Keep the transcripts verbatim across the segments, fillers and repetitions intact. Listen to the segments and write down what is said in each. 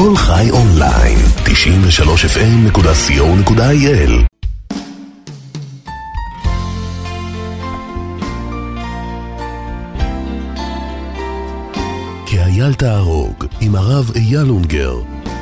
כל חי אונליין, תשעים ושלוש אף אם נקודה סי או נקודה איי אל. כאייל תהרוג עם הרב אייל אונגר.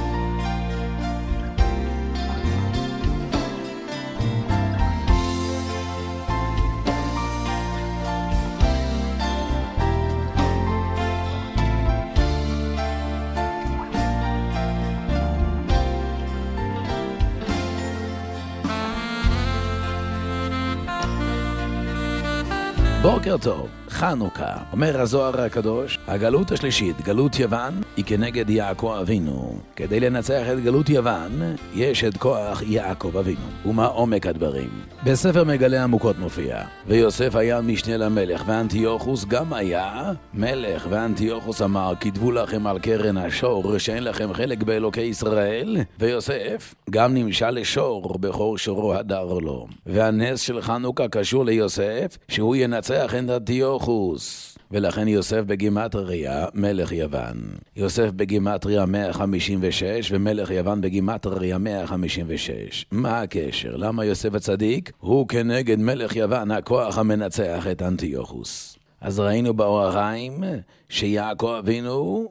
בוקר טוב, חנוכה. אומר הזוהר הקדוש, הגלות השלישית, גלות יוון, היא כנגד יעקב אבינו. כדי לנצח את גלות יוון, יש את כוח יעקב אבינו. ומה עומק הדברים? בספר מגלה עמוקות מופיע, ויוסף היה משנה למלך, ואנטיוכוס גם היה מלך, ואנטיוכוס אמר, כתבו לכם על קרן השור, שאין לכם חלק באלוקי ישראל, ויוסף גם נמשל לשור, בכור שורו הדר לו. והנס של חנוכה קשור ליוסף, שהוא ינצח את אנטיוכוס. ולכן יוסף בגימטריה מלך יוון. יוסף בגימטריה מאה חמישים ושש ומלך יוון בגימטריה מאה חמישים ושש. מה הקשר? למה יוסף הצדיק הוא כנגד מלך יוון הכוח המנצח את אנטיוכוס? אז ראינו באור החיים שיעקב אבינו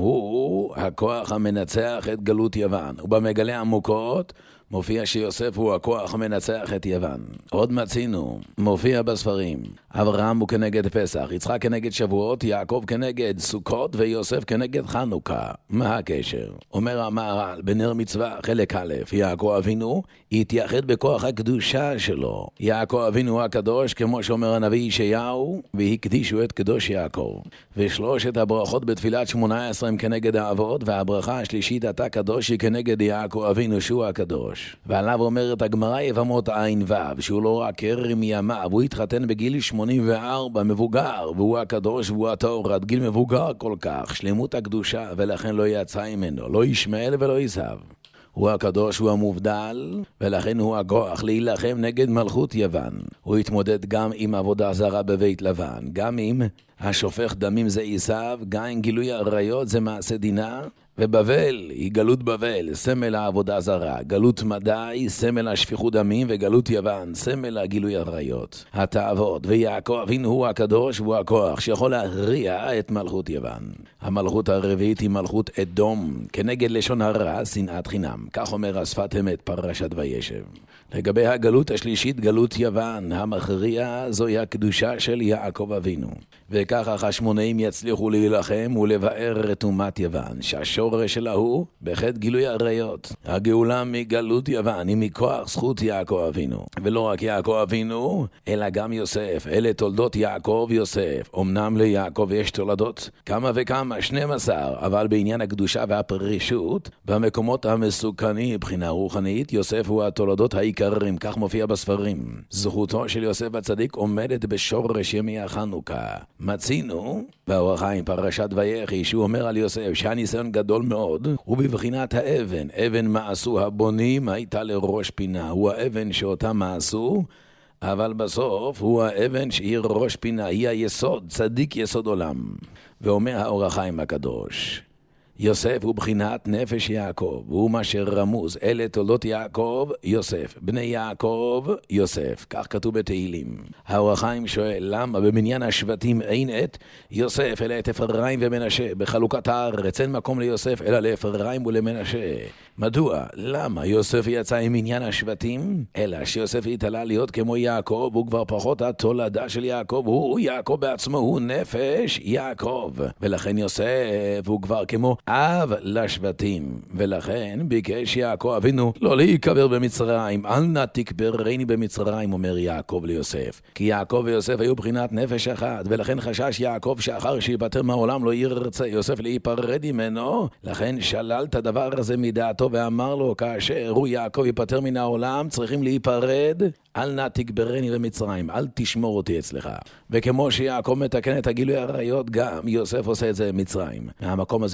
הוא הכוח המנצח את גלות יוון. ובמגלה עמוקות מופיע שיוסף הוא הכוח המנצח את יוון. עוד מצינו, מופיע בספרים, אברהם הוא כנגד פסח, יצחק כנגד שבועות, יעקב כנגד סוכות ויוסף כנגד חנוכה. מה הקשר? אומר המהר"ל בנר מצווה חלק א', יעקב אבינו התייחד בכוח הקדושה שלו. יעקב אבינו הקדוש, כמו שאומר הנביא ישעיהו, והקדישו את קדוש יעקב. ושלושת הברכות בתפילת שמונה עשרה הם כנגד האבות, והברכה השלישית אתה קדוש היא כנגד יעקב אבינו שהוא הקדוש. ועליו אומרת הגמרא יבמות עין ו' שהוא לא רק קרר מימיו, הוא התחתן בגיל שמונים וארבע, מבוגר, והוא הקדוש והוא התאור, עד גיל מבוגר כל כך, שלמות הקדושה, ולכן לא יצא ממנו, לא ישמעאל ולא עשיו. הוא הקדוש, הוא המובדל, ולכן הוא הכוח להילחם נגד מלכות יוון. הוא התמודד גם עם עבודה זרה בבית לבן, גם עם השופך דמים זה עשיו, גם עם גילוי עריות זה מעשה דינה, ובבל היא גלות בבל, סמל העבודה זרה, גלות מדי, סמל השפיכות דמים, וגלות יוון, סמל הגילוי עריות. התאוות, ויעקב אבינו הוא הקדוש והוא הכוח שיכול להכריע את מלכות יוון. המלכות הרביעית היא מלכות אדום, כנגד לשון הרע, שנאת חינם. כך אומר השפת אמת פרשת וישב. לגבי הגלות השלישית, גלות יוון, המכריע זוהי הקדושה של יעקב אבינו. וכך החשמונאים יצליחו להילחם ולבאר את אומת יוון, שהשורש שלה הוא בחטא גילוי עריות. הגאולה מגלות יוון היא מכוח זכות יעקב אבינו. ולא רק יעקב אבינו, אלא גם יוסף. אלה תולדות יעקב יוסף. אמנם ליעקב יש תולדות כמה וכמה, שנים עשר, אבל בעניין הקדושה והפרישות, במקומות המסוכנים מבחינה רוחנית, יוסף הוא התולדות העיקריים, כך מופיע בספרים. זכותו של יוסף הצדיק עומדת בשורש ימי החנוכה. מצינו באור החיים פרשת ויחי שהוא אומר על יוסף שהניסיון גדול מאוד, ובבחינת האבן, אבן מעשו הבונים הייתה לראש פינה. הוא האבן שאותה מעשו, אבל בסוף הוא האבן שהיא ראש פינה, היא היסוד, צדיק יסוד עולם. ואומר האור החיים הקדוש, יוסף הוא בחינת נפש יעקב, והוא מה שרמוז, אלה תולדות יעקב, יוסף, בני יעקב, יוסף, כך כתוב בתהילים. האור החיים שואל, למה במניין השבטים אין את יוסף, אלא את אפרים ומנשה, בחלוקת הארץ אין מקום ליוסף, אלא לאפרים ולמנשה. מדוע? למה? יוסף יצא עם עניין השבטים, אלא שיוסף התעלה להיות כמו יעקב, הוא כבר פחות התולדה של יעקב, הוא יעקב בעצמו, הוא נפש יעקב, ולכן יוסף הוא כבר כמו אב לשבטים, ולכן ביקש יעקב אבינו לא להיקבר במצרים, אל נא תקברני במצרים, אומר יעקב ליוסף, כי יעקב ויוסף היו בחינת נפש אחת, ולכן חשש יעקב שאחר שיפטר מהעולם לא ירצה יוסף להיפרד ממנו, לכן שלל את הדבר הזה מדעתו ואמר לו, כאשר הוא יעקב ייפטר מן העולם צריכים להיפרד, אל נא תקברני במצרים, אל תשמור אותי אצלך. וכמו שיעקב מתקן את הגילוי עריות, גם יוסף עושה את זה במצרים. מהמקום הזה אפשר להבין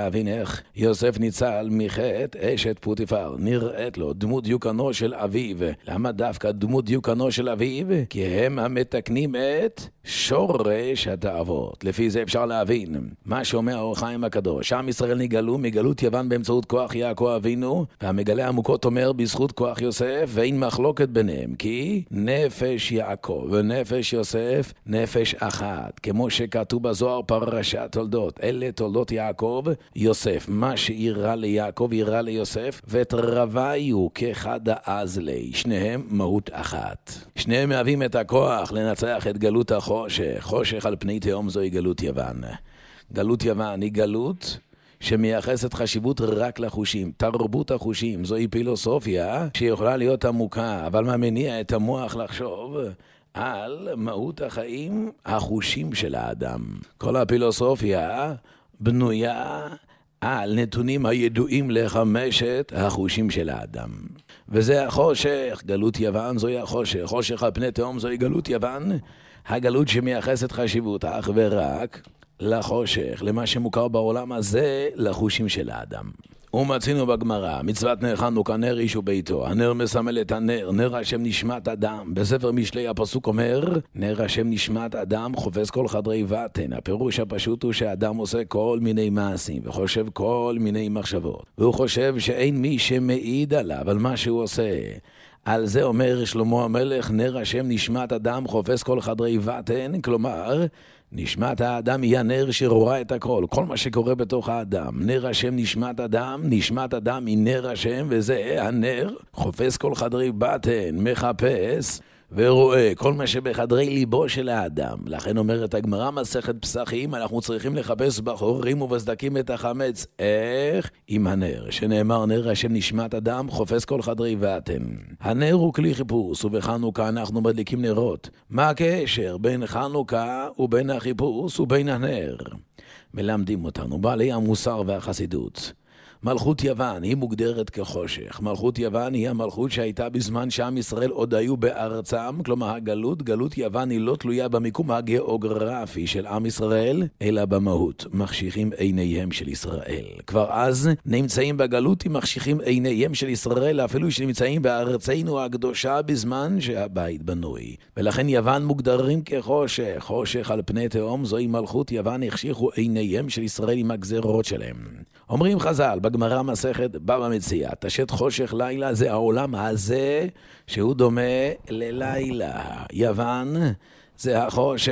להבין איך יוסף ניצל מחטא אשת פוטיפר. נראית לו דמות דיוקנו של אביו. למה דווקא דמות דיוקנו של אביו? כי הם המתקנים את שורש התאוות. לפי זה אפשר להבין מה שאומר האור החיים הקדוש. עם ישראל נגלו מגלות יוון באמצעות כוח יעקב אבינו, והמגלה עמוקות אומר בזכות כוח יוסף, ואין מחלוקת ביניהם, כי נפש יעקב ונפש יוסף נפש אחת, כמו שכתוב בזוהר פרשת תולדות. אלה תולדות יעקב יוסף, מה שאירע ליעקב אירע ליוסף, ותרוויו כחד האזלי, שניהם מהות אחת. שניהם מהווים את הכוח לנצח את גלות החושך. חושך על פני תהום זוהי גלות יוון. גלות יוון היא גלות שמייחסת חשיבות רק לחושים. תרבות החושים זוהי פילוסופיה שיכולה להיות עמוקה, אבל מה מניע את המוח לחשוב על מהות החיים החושים של האדם. כל הפילוסופיה בנויה על נתונים הידועים לחמשת החושים של האדם. וזה החושך. גלות יוון זוהי החושך. חושך על פני תהום זוהי גלות יוון, הגלות שמייחסת חשיבות אך ורק לחושך, למה שמוכר בעולם הזה, לחושים של האדם. ומצינו בגמרא, מצוות נר חנוכה, נר איש וביתו. הנר מסמל את הנר, נר השם נשמת אדם. בספר משלי הפסוק אומר, נר השם נשמת אדם חופש כל חדרי בטן. הפירוש הפשוט הוא שהאדם עושה כל מיני מעשים וחושב כל מיני מחשבות, והוא חושב שאין מי שמעיד עליו על מה שהוא עושה. על זה אומר שלמה המלך, נר השם נשמת אדם חופש כל חדרי בטן. כלומר, נשמת האדם היא הנר שרואה את הכל, כל מה שקורה בתוך האדם. נר השם נשמת אדם, נשמת אדם היא נר השם, וזה הנר חופש כל חדרי בטן, מחפש ורואה כל מה שבחדרי ליבו של האדם. לכן אומרת הגמרא מסכת פסחים, אנחנו צריכים לחפש בחורים ובסדקים את החמץ. איך? עם הנר, שנאמר נר השם נשמת אדם חופש כל חדרי בטן. הנר הוא כלי חיפוש, ובחנוכה אנחנו מדליקים נרות. מה הקשר בין חנוכה ובין החיפוש ובין הנר? מלמדים אותנו בעלי המוסר והחסידות. מלכות יוון היא מוגדרת כחושך. מלכות יוון היא המלכות שהייתה בזמן שעם ישראל עוד היו בארצם, כלומר הגלות, גלות יוון היא לא תלויה במיקום הגיאוגרפי של עם ישראל, אלא במהות. מחשיכים עיניהם של ישראל. כבר אז נמצאים בגלות עם מחשיכים עיניהם של ישראל, אפילו שנמצאים בארצנו הקדושה בזמן שהבית בנוי. ולכן יוון מוגדרים כחושך. חושך על פני תהום זוהי מלכות יוון, החשיכו עיניהם של ישראל עם הגזרות שלהם. אומרים חז"ל בגמרא מסכת בבא מציעא, תשת חושך לילה, זה העולם הזה שהוא דומה ללילה. יוון זה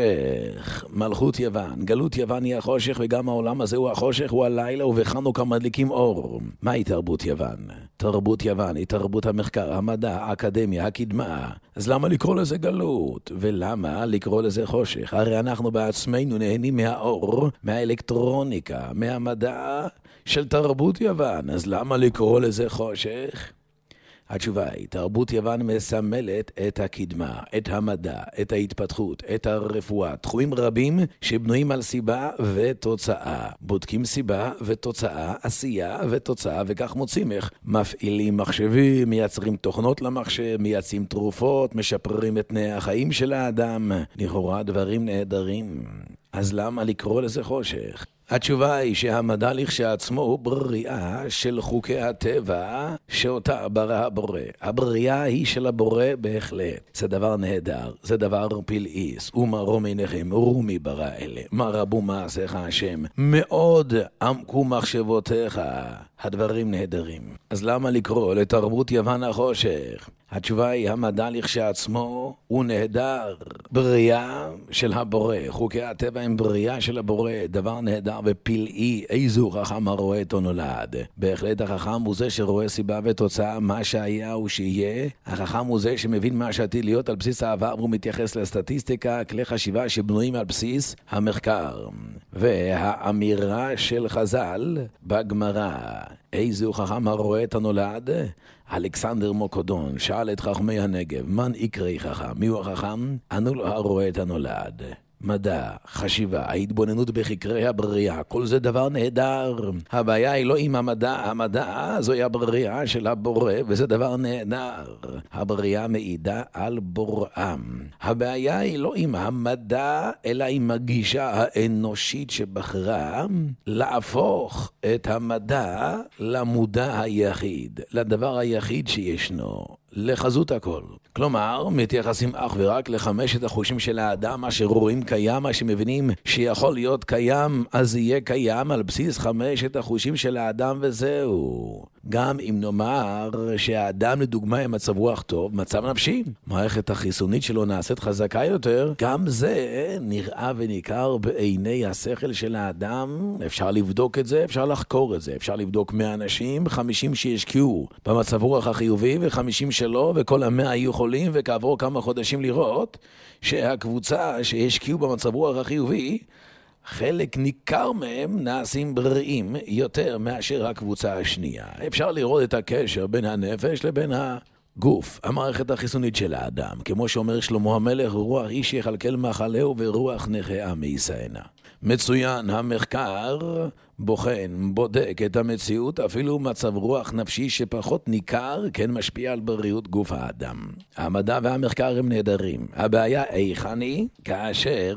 החושך, מלכות יוון. גלות יוון היא החושך, וגם העולם הזה הוא החושך, הוא הלילה, ובחנוכה מדליקים אור. מהי תרבות יוון? תרבות יוון היא תרבות המחקר, המדע, האקדמיה, הקדמה. אז למה לקרוא לזה גלות? ולמה לקרוא לזה חושך? הרי אנחנו בעצמנו נהנים מהאור, מהאלקטרוניקה, מהמדע של תרבות יוון. אז למה לקרוא לזה חושך? התשובה היא, תרבות יוון מסמלת את הקדמה, את המדע, את ההתפתחות, את הרפואה, תחומים רבים שבנויים על סיבה ותוצאה. בודקים סיבה ותוצאה, עשייה ותוצאה, וכך מוצאים איך מפעילים מחשבים, מייצרים תוכנות למחשב, מייצרים תרופות, משפרים את תנאי החיים של האדם. לכאורה דברים נהדרים. אז למה לקרוא לזה חושך? התשובה היא שהמדע לכשעצמו הוא בריאה של חוקי הטבע שאותה ברא הבורא. הבריאה היא של הבורא בהחלט. זה דבר נהדר, זה דבר פלאיס. ומרום עיניכם, רומי ברא אלה. מה רבו מעשיך השם. מאוד עמקו מחשבותיך. הדברים נהדרים. אז למה לקרוא לתרבות יוון החושך? התשובה היא, המדע לכשעצמו הוא נהדר, בריאה של הבורא. חוקי הטבע הם בריאה של הבורא, דבר נהדר ופלאי. איזו חכם הרואה את נולד. בהחלט החכם הוא זה שרואה סיבה ותוצאה, מה שהיה הוא שיהיה. החכם הוא זה שמבין מה שעתיד להיות על בסיס העבר, והוא מתייחס לסטטיסטיקה, כלי חשיבה שבנויים על בסיס המחקר. והאמירה של חז"ל בגמרא, איזו חכם הרואה את הנולד? אלכסנדר מוקדון שאל את חכמי הנגב, מן יקרי חכם? מי הוא החכם? ענו לו הרואה את הנולד. מדע, חשיבה, ההתבוננות בחקרי הבריאה, כל זה דבר נהדר. הבעיה היא לא עם המדע, המדע זוהי הבריאה של הבורא, וזה דבר נהדר. הבריאה מעידה על בוראם. הבעיה היא לא עם המדע, אלא עם הגישה האנושית שבחרה להפוך את המדע למודע היחיד, לדבר היחיד שישנו, לחזות הכל. כלומר, מתייחסים אך ורק לחמשת החושים של האדם, מה שרואים קיים, מה שמבינים שיכול להיות קיים, אז יהיה קיים על בסיס חמשת החושים של האדם וזהו. גם אם נאמר שהאדם לדוגמה עם מצב רוח טוב, מצב נפשי, מערכת החיסונית שלו נעשית חזקה יותר, גם זה נראה וניכר בעיני השכל של האדם. אפשר לבדוק את זה, אפשר לחקור את זה, אפשר לבדוק מאה אנשים, חמישים שישקיעו במצב רוח החיובי וחמישים שלו, וכל המאה היו חולים, וכעבור כמה חודשים לראות שהקבוצה שהשקיעו במצב רוח החיובי, חלק ניכר מהם נעשים בריאים יותר מאשר הקבוצה השנייה. אפשר לראות את הקשר בין הנפש לבין הגוף, המערכת החיסונית של האדם. כמו שאומר שלמה המלך, רוח איש יכלכל מחלהו ורוח נכה עמי יישאנה. מצוין, המחקר בוחן, בודק את המציאות, אפילו מצב רוח נפשי שפחות ניכר, כן משפיע על בריאות גוף האדם. המדע והמחקר הם נהדרים. הבעיה היכן היא? כאשר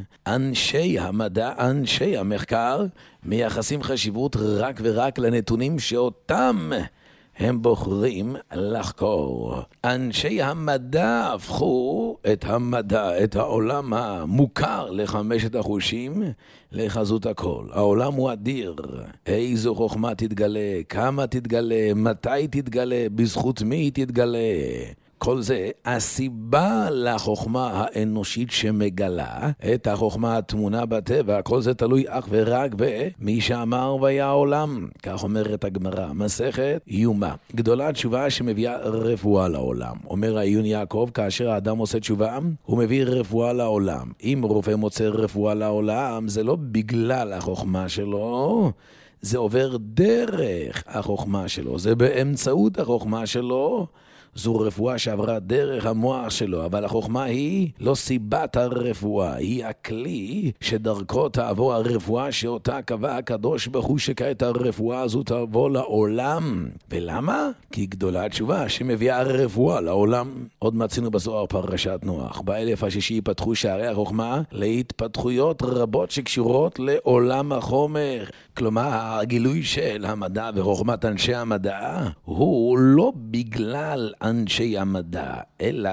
אנשי המדע, אנשי המחקר, מייחסים חשיבות רק ורק לנתונים שאותם הם בוחרים לחקור. אנשי המדע הפכו את המדע, את העולם המוכר לחמשת החושים, לחזות הכל. העולם הוא אדיר. איזו חוכמה תתגלה, כמה תתגלה, מתי תתגלה, בזכות מי תתגלה. כל זה הסיבה לחוכמה האנושית שמגלה את החוכמה התמונה בטבע. כל זה תלוי אך ורק במי שאמר והיה העולם. כך אומרת הגמרא, מסכת יומא. גדולה תשובה שמביאה רפואה לעולם. אומר העיון יעקב, כאשר האדם עושה תשובה, הוא מביא רפואה לעולם. אם רופא מוצא רפואה לעולם, זה לא בגלל החוכמה שלו, זה עובר דרך החוכמה שלו, זה באמצעות החוכמה שלו. זו רפואה שעברה דרך המוח שלו, אבל החוכמה היא לא סיבת הרפואה, היא הכלי שדרכו תעבור הרפואה שאותה קבע הקדוש ברוך הוא, שכעת הרפואה הזו תעבור לעולם. ולמה? כי גדולה תשובה שמביאה הרפואה לעולם. עוד מצינו בזוהר פרשת נוח, באלף השישי יפתחו שערי החוכמה להתפתחויות רבות שקשורות לעולם החומר. כלומר, הגילוי של המדע וחוכמת אנשי המדע הוא לא בגלל אנשי המדע, אלא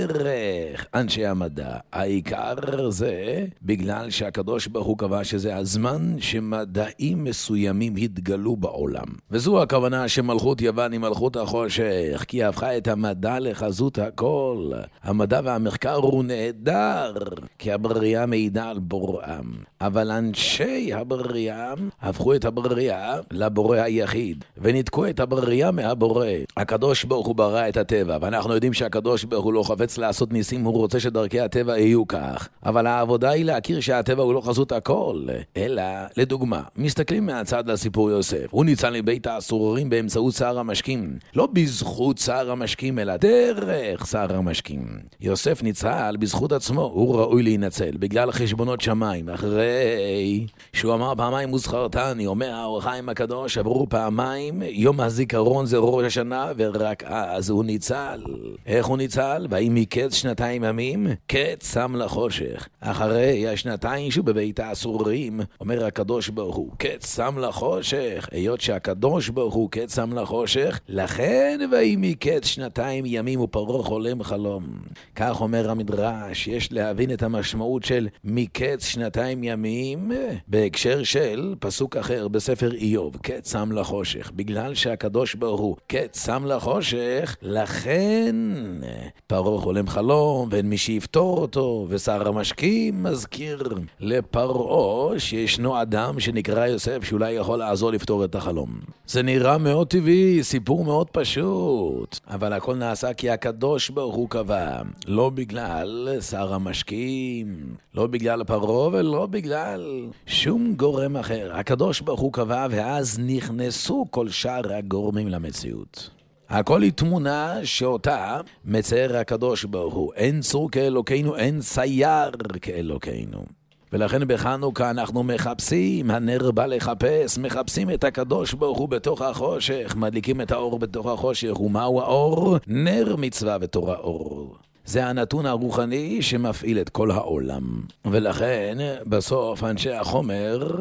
דרך אנשי המדע. העיקר זה בגלל שהקדוש ברוך הוא קבע שזה הזמן שמדעים מסוימים התגלו בעולם. וזו הכוונה שמלכות יוון היא מלכות החושך, כי הפכה את המדע לחזות הכל. המדע והמחקר הוא נהדר, כי הבריאה מעידה על בוראם. אבל אנשי הבריאה הפכו את הבריאה לבורא היחיד, וניתקו את הבריאה מהבורא. הקדוש ברוך הוא ברא את הטבע, ואנחנו יודעים שהקדוש ברוך הוא לא חפץ לעשות ניסים, הוא רוצה שדרכי הטבע יהיו כך. אבל העבודה היא להכיר שהטבע הוא לא חזות הכל, אלא, לדוגמה, מסתכלים מהצד לסיפור יוסף. הוא ניצל מבית האסורים באמצעות שר המשקים. לא בזכות שר המשקים, אלא דרך שר המשקים. יוסף ניצל בזכות עצמו, הוא ראוי להינצל, בגלל חשבונות שמיים. אחרי שהוא אמר פעמיים וזכרתני, אומר האור החיים הקדוש, עברו פעמיים, יום הזיכרון זה ראש השנה, ורק אז הוא ניצל. איך הוא ניצל? ויהי מקץ שנתיים ימים, קץ שם לחושך. אחרי השנתיים שהוא בבית האסורים, אומר הקדוש ברוך הוא, קץ שם לחושך. היות שהקדוש ברוך הוא קץ שם לחושך, לכן ויהי מקץ שנתיים ימים ופרעה חולם חלום. כך אומר המדרש, יש להבין את המשמעות של מקץ שנתיים ימים בהקשר של פסוק אחר בספר איוב, קץ שם לחושך. בגלל שהקדוש ברוך הוא קץ שם לחושך, לכן פרעה חולם חלום ואין מי שיפתור אותו, ושר המשקים מזכיר לפרעה שישנו אדם שנקרא יוסף שאולי יכול לעזור לפתור את החלום. זה נראה מאוד טבעי, סיפור מאוד פשוט, אבל הכל נעשה כי הקדוש ברוך הוא קבע, לא בגלל שר המשקים, לא בגלל פרעה ולא בגלל שום גורם אחר. הקדוש ברוך הוא קבע, ואז נכנסו כל שאר הגורמים למציאות. הכל היא תמונה שאותה מצייר הקדוש ברוך הוא. אין צור כאלוקינו, אין צייר כאלוקינו. ולכן בחנוכה אנחנו מחפשים, הנר בא לחפש, מחפשים את הקדוש ברוך הוא בתוך החושך, מדליקים את האור בתוך החושך. ומהו האור? נר מצווה ותורה אור. זה הנתון הרוחני שמפעיל את כל העולם. ולכן בסוף אנשי החומר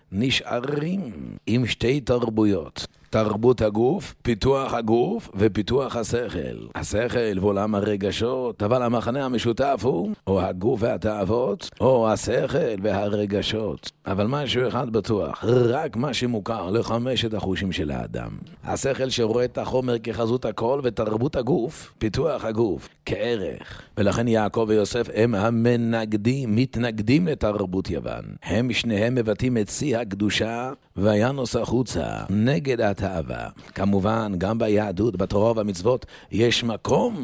נשארים עם שתי תרבויות. תרבות הגוף, פיתוח הגוף ופיתוח השכל. השכל ועולם הרגשות, אבל המחנה המשותף הוא או הגוף והתאוות או השכל והרגשות. אבל משהו אחד בטוח, רק מה שמוכר לחמשת החושים של האדם. השכל שרואה את החומר כחזות הכל, ותרבות הגוף, פיתוח הגוף, כערך. ולכן יעקב ויוסף הם המנגדים, מתנגדים לתרבות יוון. הם שניהם מבטאים את שיא הקדושה וינוס החוצה נגד התאווה. כמובן, גם ביהדות, בתורה ובמצוות, יש מקום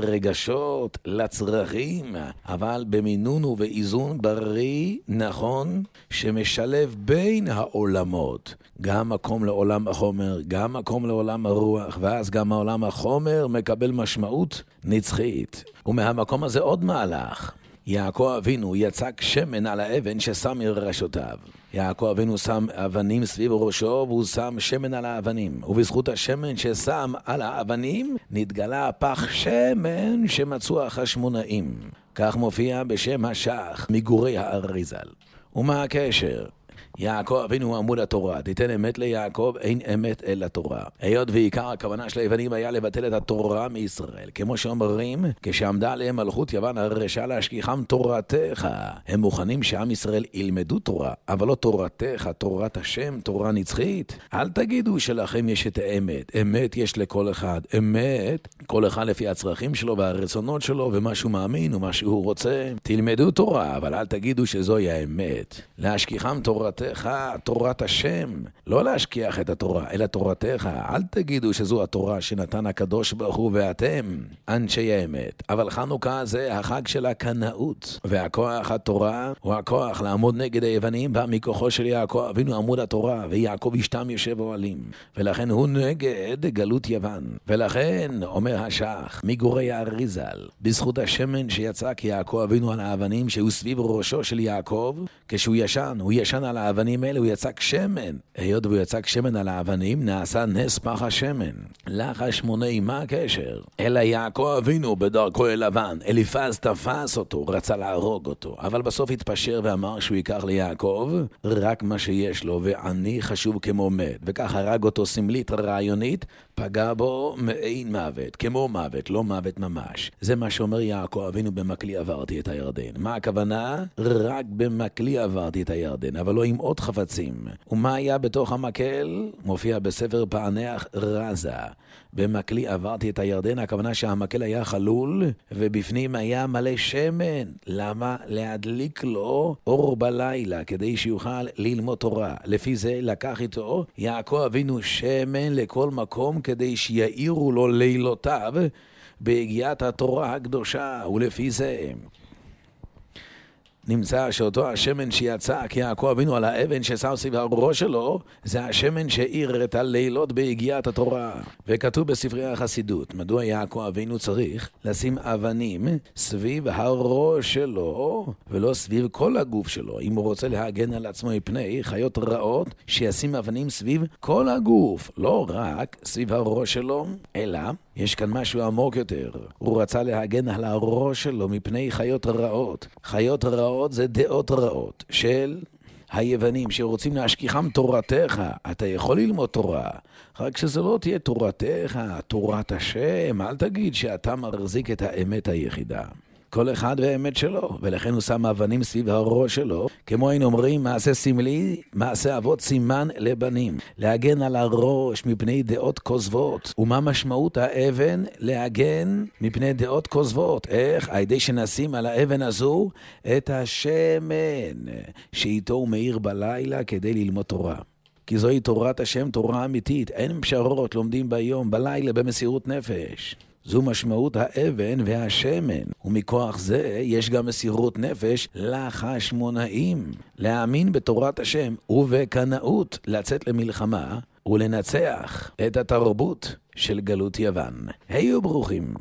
לרגשות, לצרכים, אבל במינון ובאיזון בריא, נכון, שמשלב בין העולמות. גם מקום לעולם החומר, גם מקום לעולם הרוח, ואז גם העולם החומר מקבל משמעות נצחית. ומהמקום הזה עוד מהלך. יעקב אבינו יצק שמן על האבן ששם מראשותיו. יעקב אבינו שם אבנים סביב ראשו, והוא שם שמן על האבנים. ובזכות השמן ששם על האבנים, נתגלה פח שמן שמצאו החשמונאים. כך מופיע בשם השח, מגורי האריזל. ומה הקשר? יעקב אבינו הוא עמוד התורה, תיתן אמת ליעקב, אין אמת אל התורה. היות ועיקר הכוונה של היוונים היה לבטל את התורה מישראל, כמו שאומרים, כשעמדה עליהם מלכות יוון הרשע להשכיחם תורתך. הם מוכנים שעם ישראל ילמדו תורה, אבל לא תורתך, תורת השם, תורה נצחית. אל תגידו שלכם יש את האמת, אמת יש לכל אחד, אמת, כל אחד לפי הצרכים שלו והרצונות שלו ומה שהוא מאמין ומה שהוא רוצה. תלמדו תורה, אבל אל תגידו שזוהי האמת. להשכיחם תורתך, תורת השם, לא להשכיח את התורה, אלא תורתך. אל תגידו שזו התורה שנתן הקדוש ברוך הוא ואתם אנשי האמת. אבל חנוכה זה החג של הקנאות, והכוח התורה הוא הכוח לעמוד נגד היוונים, בא מכוחו של יעקב אבינו עמוד התורה, ויעקב אשתם יושב אוהלים, ולכן הוא נגד גלות יוון. ולכן אומר השח מגורי האריזל, בזכות השמן שיצק יעקב אבינו על האבנים שהוא סביב ראשו של יעקב, כשהוא ישן, הוא ישן על האבנים האלה, הוא יצק שמן. היות והוא יצק שמן על האבנים, נעשה נס פח השמן. לחשמונאי, מה הקשר? אלא יעקב אבינו בדרכו אל לבן, אליפז תפס אותו, רצה להרוג אותו, אבל בסוף התפשר ואמר שהוא ייקח ליעקב רק מה שיש לו, ועני חשוב כמו מת, וכך הרג אותו סמלית רעיונית, פגע בו מעין מוות, כמו מוות, לא מוות ממש. זה מה שאומר יעקב אבינו, במקלי עברתי את הירדן. מה הכוונה? רק במקלי עברתי את הירדן, אבל לא עם עוד חפצים. ומה היה בתוך המקל? מופיע בספר פענח רזה. במקלי עברתי את הירדן, הכוונה שהמקל היה חלול, ובפנים היה מלא שמן. למה? להדליק לו אור בלילה, כדי שיוכל ללמוד תורה. לפי זה לקח איתו יעקב אבינו שמן לכל מקום, כדי שיעירו לו לילותיו בהגיעת התורה הקדושה. ולפי זה נמצא שאותו השמן שיצק יעקב אבינו על האבן ששם סביב הראש שלו, זה השמן שאיר את הלילות בהגיעת התורה. וכתוב בספרי החסידות, מדוע יעקב אבינו צריך לשים אבנים סביב הראש שלו ולא סביב כל הגוף שלו. אם הוא רוצה להגן על עצמו מפני חיות רעות, שישים אבנים סביב כל הגוף, לא רק סביב הראש שלו, אלא יש כאן משהו עמוק יותר. הוא רצה להגן על הראש שלו מפני חיות רעות. חיות רעות זה דעות רעות של היוונים שרוצים להשכיחם תורתך. אתה יכול ללמוד תורה, רק שזה לא תהיה תורתך, תורת השם. אל תגיד שאתה מחזיק את האמת היחידה. כל אחד והאמת שלו, ולכן הוא שם אבנים סביב הראש שלו, כמו היינו אומרים, מעשה סמלי, מעשה אבות סימן לבנים. להגן על הראש מפני דעות כוזבות. ומה משמעות האבן? להגן מפני דעות כוזבות. איך? על ידי שנשים על האבן הזו את השמן, שאיתו הוא מאיר בלילה כדי ללמוד תורה. כי זוהי תורת השם, תורה אמיתית. אין פשרות, לומדים ביום, בלילה, במסירות נפש. זו משמעות האבן והשמן, ומכוח זה יש גם מסירות נפש לחשמונאים, להאמין בתורת השם ובקנאות, לצאת למלחמה ולנצח את התרבות של גלות יוון. היו ברוכים.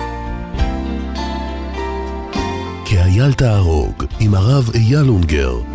כי אייל תהרוג עם הרב אייל אונגר